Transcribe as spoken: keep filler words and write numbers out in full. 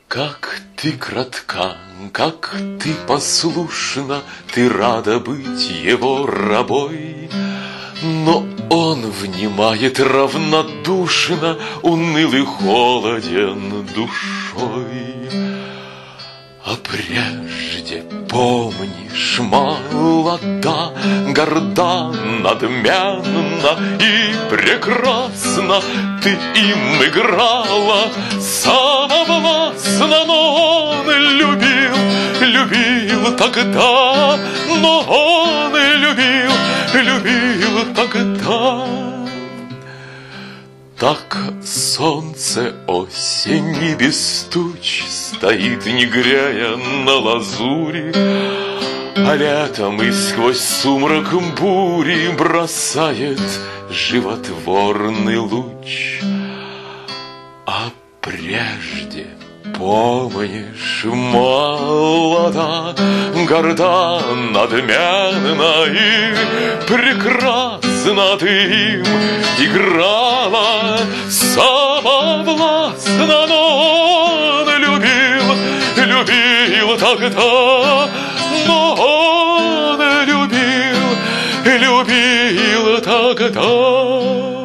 Как ты кратка, как ты послушна, ты рада быть его рабой. Но он внимает равнодушно, уныл и холоден душой. А прежде, помнишь, молода, горда, надменна и прекрасна, ты им играла самовластно, но он любил, любил тогда, но он любил, любил тогда. Так солнце осени без туч стоит, не грея на лазури, а летом и сквозь сумрак бури бросает животворный луч. А прежде, помнишь, молода, горда, надменна и прекрасна, ты им играла самовластно, но он любил, любил тогда, но он любил, любил тогда.